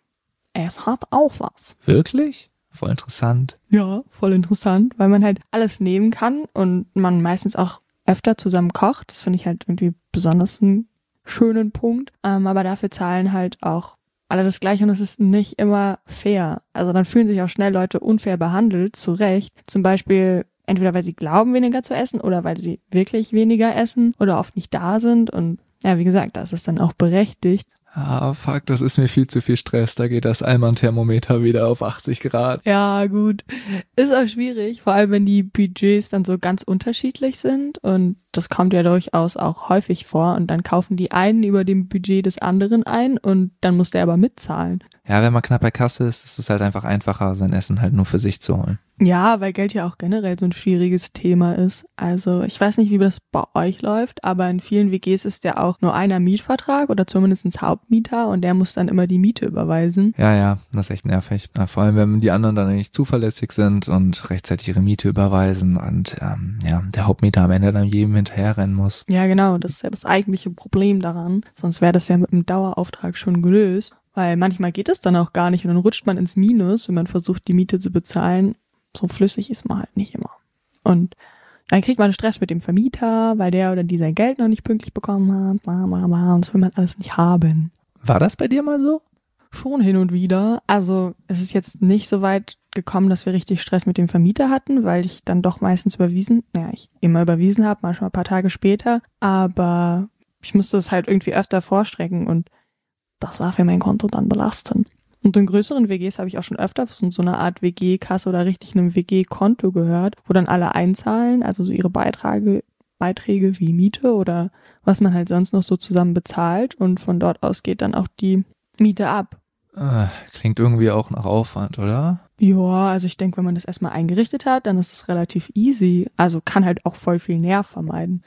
es hat auch was. Wirklich? Voll interessant. Ja, voll interessant, weil man halt alles nehmen kann und man meistens auch öfter zusammen kocht. Das finde ich halt irgendwie besonders einen schönen Punkt. Ähm, aber dafür zahlen halt auch alle das Gleiche und es ist nicht immer fair. Also dann fühlen sich auch schnell Leute unfair behandelt, zu Recht. Zum Beispiel entweder weil sie glauben, weniger zu essen oder weil sie wirklich weniger essen oder oft nicht da sind. Und ja, wie gesagt, das ist dann auch berechtigt. Ah, fuck, das ist mir viel zu viel Stress. Da geht das Allmann-Thermometer wieder auf achtzig Grad. Ja, gut. Ist auch schwierig, vor allem wenn die Budgets dann so ganz unterschiedlich sind und das kommt ja durchaus auch häufig vor und dann kaufen die einen über dem Budget des anderen ein und dann muss der aber mitzahlen. Ja, wenn man knapp bei Kasse ist, ist es halt einfach einfacher, sein Essen halt nur für sich zu holen. Ja, weil Geld ja auch generell so ein schwieriges Thema ist. Also ich weiß nicht, wie das bei euch läuft, aber in vielen W Gs ist ja auch nur einer Mietvertrag oder zumindest ein Hauptmieter und der muss dann immer die Miete überweisen. Ja, ja, das ist echt nervig. Ja, vor allem, wenn die anderen dann nicht zuverlässig sind und rechtzeitig ihre Miete überweisen und ähm, ja, der Hauptmieter am Ende dann jedem hinterherrennen muss. Ja, genau, das ist ja das eigentliche Problem daran. Sonst wäre das ja mit einem Dauerauftrag schon gelöst. Weil manchmal geht es dann auch gar nicht und dann rutscht man ins Minus, wenn man versucht, die Miete zu bezahlen. So flüssig ist man halt nicht immer. Und dann kriegt man Stress mit dem Vermieter, weil der oder die sein Geld noch nicht pünktlich bekommen hat. Und das will man alles nicht haben. War das bei dir mal so? Schon hin und wieder. Also es ist jetzt nicht so weit gekommen, dass wir richtig Stress mit dem Vermieter hatten, weil ich dann doch meistens überwiesen, naja, ich immer überwiesen habe, manchmal ein paar Tage später. Aber ich musste es halt irgendwie öfter vorstrecken und das war für mein Konto dann belastend. Und in größeren W Gs habe ich auch schon öfter von so einer Art W G-Kasse oder richtig einem W G-Konto gehört, wo dann alle einzahlen, also so ihre Beiträge, Beiträge wie Miete oder was man halt sonst noch so zusammen bezahlt und von dort aus geht dann auch die Miete ab. Äh, klingt irgendwie auch nach Aufwand, oder? Ja, also ich denke, wenn man das erstmal eingerichtet hat, dann ist es relativ easy. Also kann halt auch voll viel Nerv vermeiden.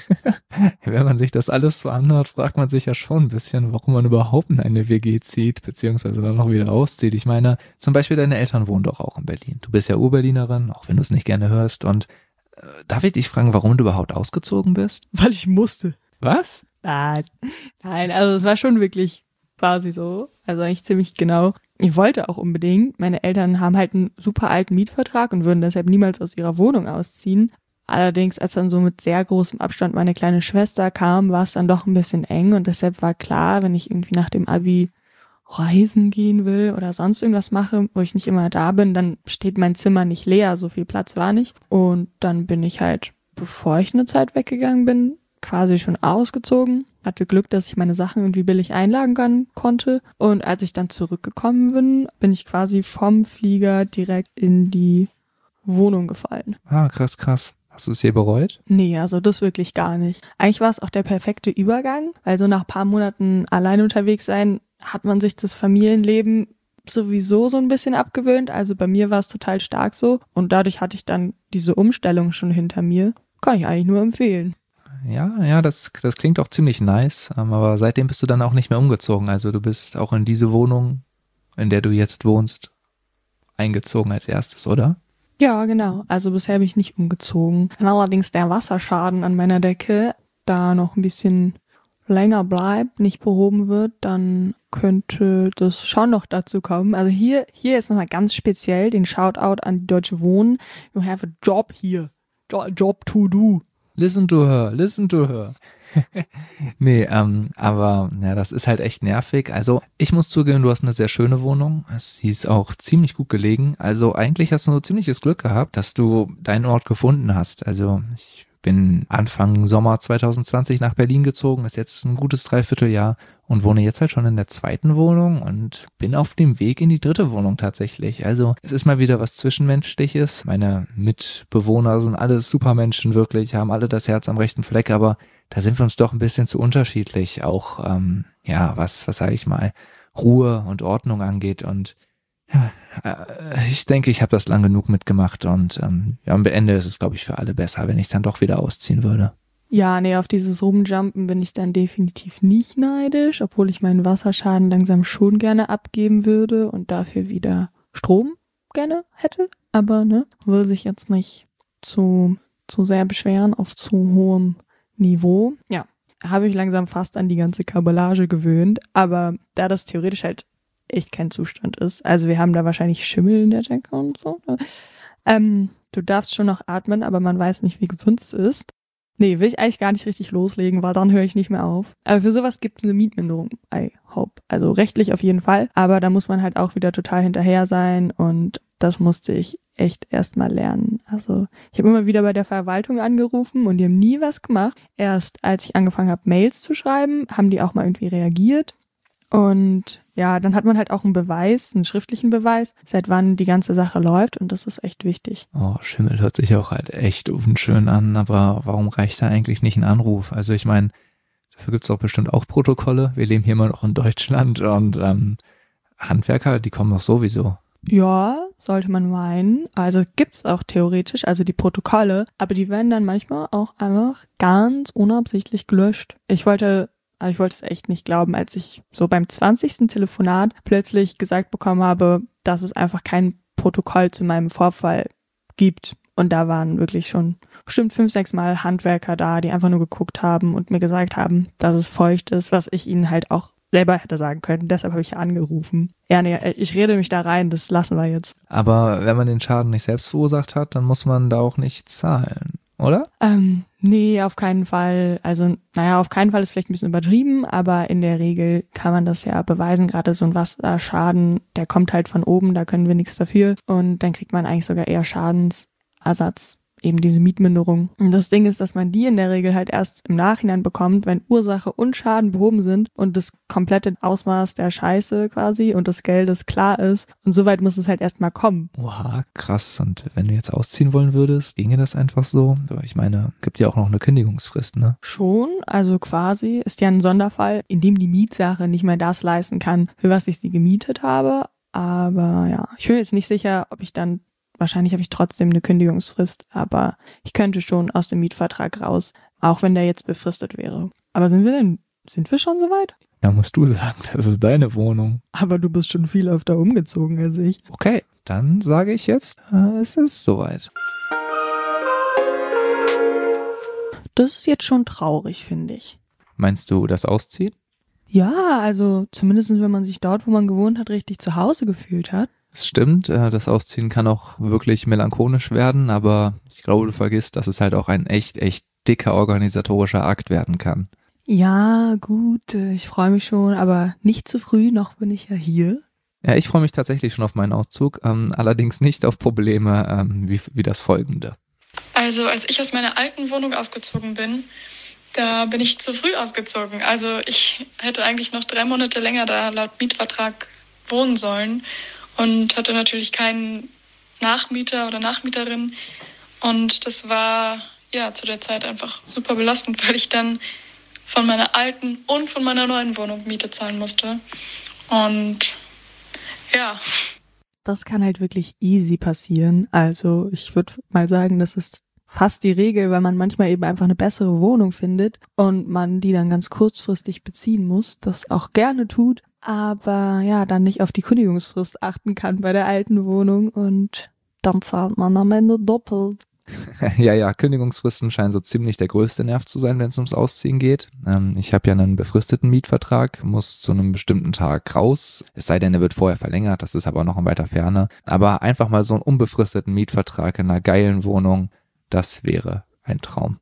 Wenn man sich das alles so anhört, fragt man sich ja schon ein bisschen, warum man überhaupt in eine W G zieht, beziehungsweise dann noch wieder auszieht. Ich meine, zum Beispiel deine Eltern wohnen doch auch in Berlin. Du bist ja Urberlinerin, auch wenn du es nicht gerne hörst. Und äh, darf ich dich fragen, warum du überhaupt ausgezogen bist? Weil ich musste. Was? Nein, nein, also es war schon wirklich quasi so. Also eigentlich ziemlich genau. Ich wollte auch unbedingt. Meine Eltern haben halt einen super alten Mietvertrag und würden deshalb niemals aus ihrer Wohnung ausziehen. Allerdings, als dann so mit sehr großem Abstand meine kleine Schwester kam, war es dann doch ein bisschen eng und deshalb war klar, wenn ich irgendwie nach dem Abi reisen gehen will oder sonst irgendwas mache, wo ich nicht immer da bin, dann steht mein Zimmer nicht leer, so viel Platz war nicht. Und dann bin ich halt, bevor ich eine Zeit weggegangen bin, quasi schon ausgezogen. Hatte Glück, dass ich meine Sachen irgendwie billig einlagern konnte. Und als ich dann zurückgekommen bin, bin ich quasi vom Flieger direkt in die Wohnung gefallen. Ah, krass, krass. Hast du es je bereut? Nee, also das wirklich gar nicht. Eigentlich war es auch der perfekte Übergang, weil so nach ein paar Monaten allein unterwegs sein, hat man sich das Familienleben sowieso so ein bisschen abgewöhnt. Also bei mir war es total stark so. Und dadurch hatte ich dann diese Umstellung schon hinter mir. Kann ich eigentlich nur empfehlen. Ja, ja, das, das klingt auch ziemlich nice, aber seitdem bist du dann auch nicht mehr umgezogen. Also du bist auch in diese Wohnung, in der du jetzt wohnst, eingezogen als erstes, oder? Ja, genau. Also bisher bin ich nicht umgezogen. Wenn allerdings der Wasserschaden an meiner Decke da noch ein bisschen länger bleibt, nicht behoben wird, dann könnte das schon noch dazu kommen. Also hier, hier jetzt nochmal ganz speziell den Shoutout an die Deutsche Wohnen. You have a job here. Jo- Job to do. Listen to her, listen to her. Nee, ähm, aber ja, das ist halt echt nervig. Also ich muss zugeben, du hast eine sehr schöne Wohnung. Sie ist auch ziemlich gut gelegen. Also eigentlich hast du ziemliches Glück gehabt, dass du deinen Ort gefunden hast. Also ich bin Anfang Sommer zwanzig zwanzig nach Berlin gezogen, ist jetzt ein gutes Dreivierteljahr und wohne jetzt halt schon in der zweiten Wohnung und bin auf dem Weg in die dritte Wohnung tatsächlich. Also es ist mal wieder was Zwischenmenschliches. Meine Mitbewohner sind alle Supermenschen wirklich, haben alle das Herz am rechten Fleck, aber da sind wir uns doch ein bisschen zu unterschiedlich, auch ähm, ja, was, was sage ich mal, Ruhe und Ordnung angeht und ja, ich denke, ich habe das lang genug mitgemacht und ähm, ja, am Ende ist es, glaube ich, für alle besser, wenn ich dann doch wieder ausziehen würde. Ja, nee, auf dieses Rumjumpen bin ich dann definitiv nicht neidisch, obwohl ich meinen Wasserschaden langsam schon gerne abgeben würde und dafür wieder Strom gerne hätte. Aber ne, will sich jetzt nicht zu, zu sehr beschweren auf zu hohem Niveau. Ja, habe ich langsam fast an die ganze Kabellage gewöhnt, aber da das theoretisch halt echt kein Zustand ist. Also wir haben da wahrscheinlich Schimmel in der Decke und so. Ähm, du darfst schon noch atmen, aber man weiß nicht, wie gesund es ist. Nee, will ich eigentlich gar nicht richtig loslegen, weil dann höre ich nicht mehr auf. Aber für sowas gibt es eine Mietminderung, I hope. Also rechtlich auf jeden Fall, aber da muss man halt auch wieder total hinterher sein und das musste ich echt erst mal lernen. Also ich habe immer wieder bei der Verwaltung angerufen und die haben nie was gemacht. Erst als ich angefangen habe, Mails zu schreiben, haben die auch mal irgendwie reagiert. Und ja, dann hat man halt auch einen Beweis, einen schriftlichen Beweis, seit wann die ganze Sache läuft und das ist echt wichtig. Oh, Schimmel hört sich auch halt echt unschön an, aber warum reicht da eigentlich nicht ein Anruf? Also ich meine, dafür gibt's doch bestimmt auch Protokolle. Wir leben hier immer noch in Deutschland und ähm, Handwerker, die kommen doch sowieso. Ja, sollte man meinen. Also gibt's auch theoretisch, also die Protokolle, aber die werden dann manchmal auch einfach ganz unabsichtlich gelöscht. Ich wollte Also ich wollte es echt nicht glauben, als ich so beim zwanzigsten Telefonat plötzlich gesagt bekommen habe, dass es einfach kein Protokoll zu meinem Vorfall gibt. Und da waren wirklich schon bestimmt fünf, sechs Mal Handwerker da, die einfach nur geguckt haben und mir gesagt haben, dass es feucht ist, was ich ihnen halt auch selber hätte sagen können. Deshalb habe ich angerufen. Ja, nee, ich rede mich da rein, das lassen wir jetzt. Aber wenn man den Schaden nicht selbst verursacht hat, dann muss man da auch nicht zahlen, oder? Ähm, nee, auf keinen Fall. Also, naja, auf keinen Fall ist vielleicht ein bisschen übertrieben, aber in der Regel kann man das ja beweisen. Gerade so ein Wasserschaden, der kommt halt von oben, da können wir nichts dafür. Und dann kriegt man eigentlich sogar eher Schadensersatz, eben diese Mietminderung. Und das Ding ist, dass man die in der Regel halt erst im Nachhinein bekommt, wenn Ursache und Schaden behoben sind und das komplette Ausmaß der Scheiße quasi und des Geldes klar ist. Und soweit muss es halt erstmal kommen. Oha, krass. Und wenn du jetzt ausziehen wollen würdest, ginge das einfach so? Aber ich meine, gibt ja auch noch eine Kündigungsfrist, ne? Schon, also quasi ist ja ein Sonderfall, in dem die Mietsache nicht mehr das leisten kann, für was ich sie gemietet habe. Aber ja, ich bin jetzt nicht sicher, ob ich dann Wahrscheinlich habe ich trotzdem eine Kündigungsfrist, aber ich könnte schon aus dem Mietvertrag raus, auch wenn der jetzt befristet wäre. Aber sind wir denn, sind wir schon soweit? Ja, musst du sagen, das ist deine Wohnung. Aber du bist schon viel öfter umgezogen als ich. Okay, dann sage ich jetzt, äh, es ist soweit. Das ist jetzt schon traurig, finde ich. Meinst du das Ausziehen? Ja, also zumindest wenn man sich dort, wo man gewohnt hat, richtig zu Hause gefühlt hat. Es stimmt, das Ausziehen kann auch wirklich melancholisch werden, aber ich glaube, du vergisst, dass es halt auch ein echt, echt dicker organisatorischer Akt werden kann. Ja, gut, ich freue mich schon, aber nicht zu früh, noch bin ich ja hier. Ja, ich freue mich tatsächlich schon auf meinen Auszug, ähm, allerdings nicht auf Probleme ähm, wie, wie das folgende. Also, als ich aus meiner alten Wohnung ausgezogen bin, da bin ich zu früh ausgezogen. Also, ich hätte eigentlich noch drei Monate länger da laut Mietvertrag wohnen sollen. Und hatte natürlich keinen Nachmieter oder Nachmieterin. Und das war ja zu der Zeit einfach super belastend, weil ich dann von meiner alten und von meiner neuen Wohnung Miete zahlen musste. Und ja. Das kann halt wirklich easy passieren. Also ich würde mal sagen, das ist fast die Regel, weil man manchmal eben einfach eine bessere Wohnung findet und man die dann ganz kurzfristig beziehen muss, das auch gerne tut, aber ja, dann nicht auf die Kündigungsfrist achten kann bei der alten Wohnung und dann zahlt man am Ende doppelt. Ja, ja, Kündigungsfristen scheinen so ziemlich der größte Nerv zu sein, wenn es ums Ausziehen geht. Ähm, ich habe ja einen befristeten Mietvertrag, muss zu einem bestimmten Tag raus, es sei denn, er wird vorher verlängert, das ist aber noch in weiter Ferne. Aber einfach mal so einen unbefristeten Mietvertrag in einer geilen Wohnung, das wäre ein Traum.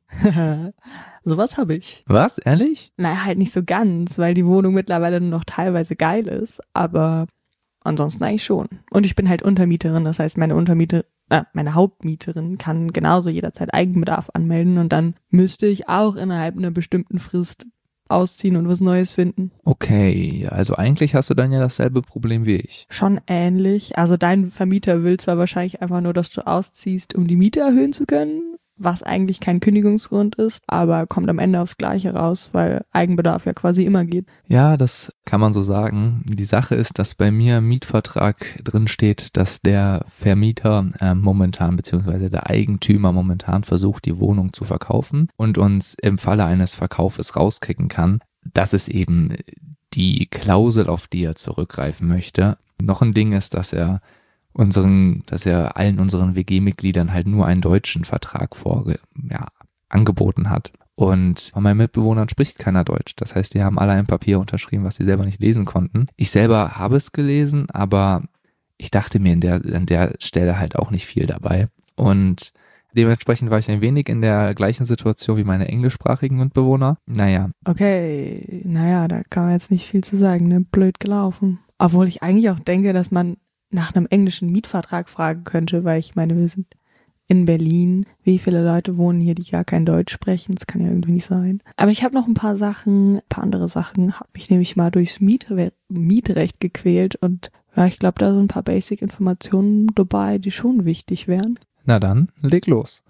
Sowas habe ich. Was? Ehrlich? Naja, halt nicht so ganz, weil die Wohnung mittlerweile nur noch teilweise geil ist, aber ansonsten eigentlich schon. Und ich bin halt Untermieterin, das heißt, meine Untermieter, äh, meine Hauptmieterin kann genauso jederzeit Eigenbedarf anmelden und dann müsste ich auch innerhalb einer bestimmten Frist ausziehen und was Neues finden. Okay, also eigentlich hast du dann ja dasselbe Problem wie ich. Schon ähnlich. Also dein Vermieter will zwar wahrscheinlich einfach nur, dass du ausziehst, um die Miete erhöhen zu können, was eigentlich kein Kündigungsgrund ist, aber kommt am Ende aufs Gleiche raus, weil Eigenbedarf ja quasi immer geht. Ja, das kann man so sagen. Die Sache ist, dass bei mir im Mietvertrag drin steht, dass der Vermieter äh, momentan beziehungsweise der Eigentümer momentan versucht, die Wohnung zu verkaufen und uns im Falle eines Verkaufes rauskicken kann. Das ist eben die Klausel, auf die er zurückgreifen möchte. Noch ein Ding ist, dass er unseren, dass er allen unseren W G-Mitgliedern halt nur einen deutschen Vertrag vorge, ja, angeboten hat. Und von meinen Mitbewohnern spricht keiner Deutsch. Das heißt, die haben alle ein Papier unterschrieben, was sie selber nicht lesen konnten. Ich selber habe es gelesen, aber ich dachte mir in der, an der Stelle halt auch nicht viel dabei. Und dementsprechend war ich ein wenig in der gleichen Situation wie meine englischsprachigen Mitbewohner. Naja. Okay, naja, da kann man jetzt nicht viel zu sagen, ne? Blöd gelaufen. Obwohl ich eigentlich auch denke, dass man nach einem englischen Mietvertrag fragen könnte, weil ich meine, wir sind in Berlin. Wie viele Leute wohnen hier, die gar kein Deutsch sprechen? Das kann ja irgendwie nicht sein. Aber ich habe noch ein paar Sachen, ein paar andere Sachen, habe mich nämlich mal durchs Mietre- Mietrecht gequält und ja, ich glaube, da sind ein paar Basic-Informationen dabei, die schon wichtig wären. Na dann, leg los.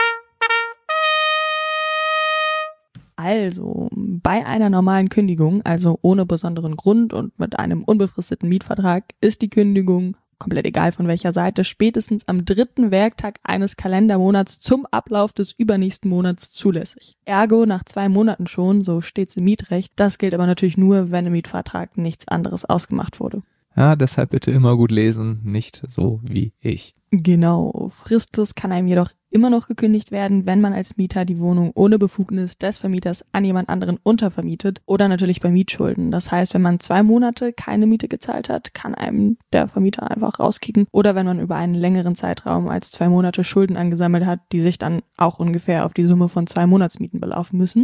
Also, bei einer normalen Kündigung, also ohne besonderen Grund und mit einem unbefristeten Mietvertrag, ist die Kündigung, komplett egal von welcher Seite, spätestens am dritten Werktag eines Kalendermonats zum Ablauf des übernächsten Monats zulässig. Ergo nach zwei Monaten schon, so steht's im Mietrecht. Das gilt aber natürlich nur, wenn im Mietvertrag nichts anderes ausgemacht wurde. Ja, deshalb bitte immer gut lesen, nicht so wie ich. Genau. Fristus kann einem jedoch immer noch gekündigt werden, wenn man als Mieter die Wohnung ohne Befugnis des Vermieters an jemand anderen untervermietet oder natürlich bei Mietschulden. Das heißt, wenn man zwei Monate keine Miete gezahlt hat, kann einem der Vermieter einfach rauskicken. Oder wenn man über einen längeren Zeitraum als zwei Monate Schulden angesammelt hat, die sich dann auch ungefähr auf die Summe von zwei Monatsmieten belaufen müssen.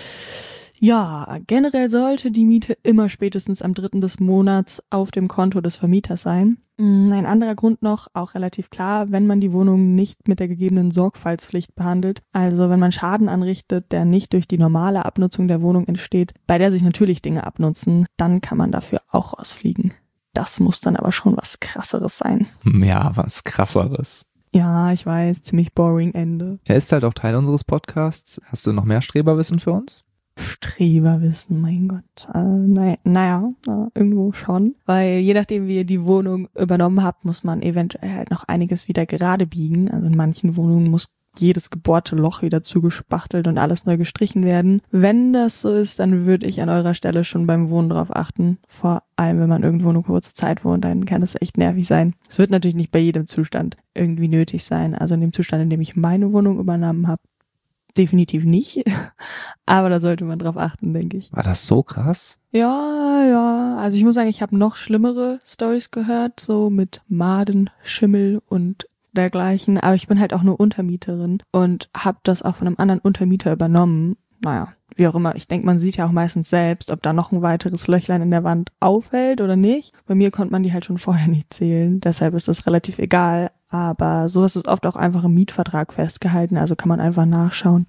Ja, generell sollte die Miete immer spätestens am dritten des Monats auf dem Konto des Vermieters sein. Ein anderer Grund noch, auch relativ klar, wenn man die Wohnung nicht mit der gegebenen Sorgfaltspflicht behandelt, also wenn man Schaden anrichtet, der nicht durch die normale Abnutzung der Wohnung entsteht, bei der sich natürlich Dinge abnutzen, dann kann man dafür auch rausfliegen. Das muss dann aber schon was Krasseres sein. Ja, was Krasseres. Ja, ich weiß, ziemlich boring Ende. Er ist halt auch Teil unseres Podcasts. Hast du noch mehr Streberwissen für uns? Streberwissen, mein Gott. Äh, naja, naja, irgendwo schon. Weil je nachdem, wie ihr die Wohnung übernommen habt, muss man eventuell halt noch einiges wieder gerade biegen. Also in manchen Wohnungen muss jedes gebohrte Loch wieder zugespachtelt und alles neu gestrichen werden. Wenn das so ist, dann würde ich an eurer Stelle schon beim Wohnen drauf achten. Vor allem, wenn man irgendwo eine kurze Zeit wohnt, dann kann das echt nervig sein. Es wird natürlich nicht bei jedem Zustand irgendwie nötig sein. Also in dem Zustand, in dem ich meine Wohnung übernommen habe, definitiv nicht, aber da sollte man drauf achten, denke ich. War das so krass? Ja, ja, also ich muss sagen, ich habe noch schlimmere Storys gehört, so mit Maden, Schimmel und dergleichen, aber ich bin halt auch nur Untermieterin und habe das auch von einem anderen Untermieter übernommen. Naja, wie auch immer, ich denke, man sieht ja auch meistens selbst, ob da noch ein weiteres Löchlein in der Wand auffällt oder nicht. Bei mir konnte man die halt schon vorher nicht zählen, deshalb ist das relativ egal. Aber sowas ist oft auch einfach im Mietvertrag festgehalten, also kann man einfach nachschauen.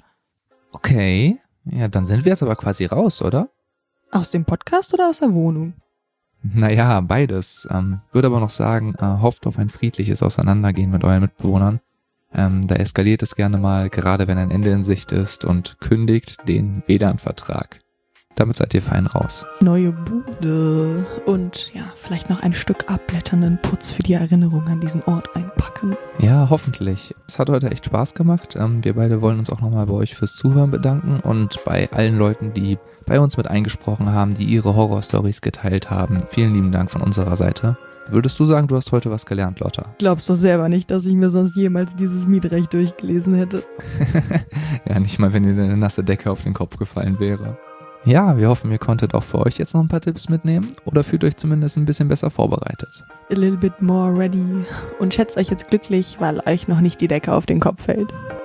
Okay, ja, dann sind wir jetzt aber quasi raus, oder? Aus dem Podcast oder aus der Wohnung? Naja, beides. Ähm, würde aber noch sagen, äh, hofft auf ein friedliches Auseinandergehen mit euren Mitbewohnern. Ähm, da eskaliert es gerne mal, gerade wenn ein Ende in Sicht ist, und kündigt den W L A N-Vertrag. Damit seid ihr fein raus. Neue Bude und ja, vielleicht noch ein Stück abblätternden Putz für die Erinnerung an diesen Ort einpacken. Ja, hoffentlich. Es hat heute echt Spaß gemacht. Ähm, wir beide wollen uns auch nochmal bei euch fürs Zuhören bedanken und bei allen Leuten, die bei uns mit eingesprochen haben, die ihre Horror-Stories geteilt haben. Vielen lieben Dank von unserer Seite. Würdest du sagen, du hast heute was gelernt, Lotta? Glaubst du selber nicht, dass ich mir sonst jemals dieses Mietrecht durchgelesen hätte? Ja, nicht mal, wenn dir eine nasse Decke auf den Kopf gefallen wäre. Ja, wir hoffen, ihr konntet auch für euch jetzt noch ein paar Tipps mitnehmen oder fühlt euch zumindest ein bisschen besser vorbereitet. A little bit more ready und schätzt euch jetzt glücklich, weil euch noch nicht die Decke auf den Kopf fällt.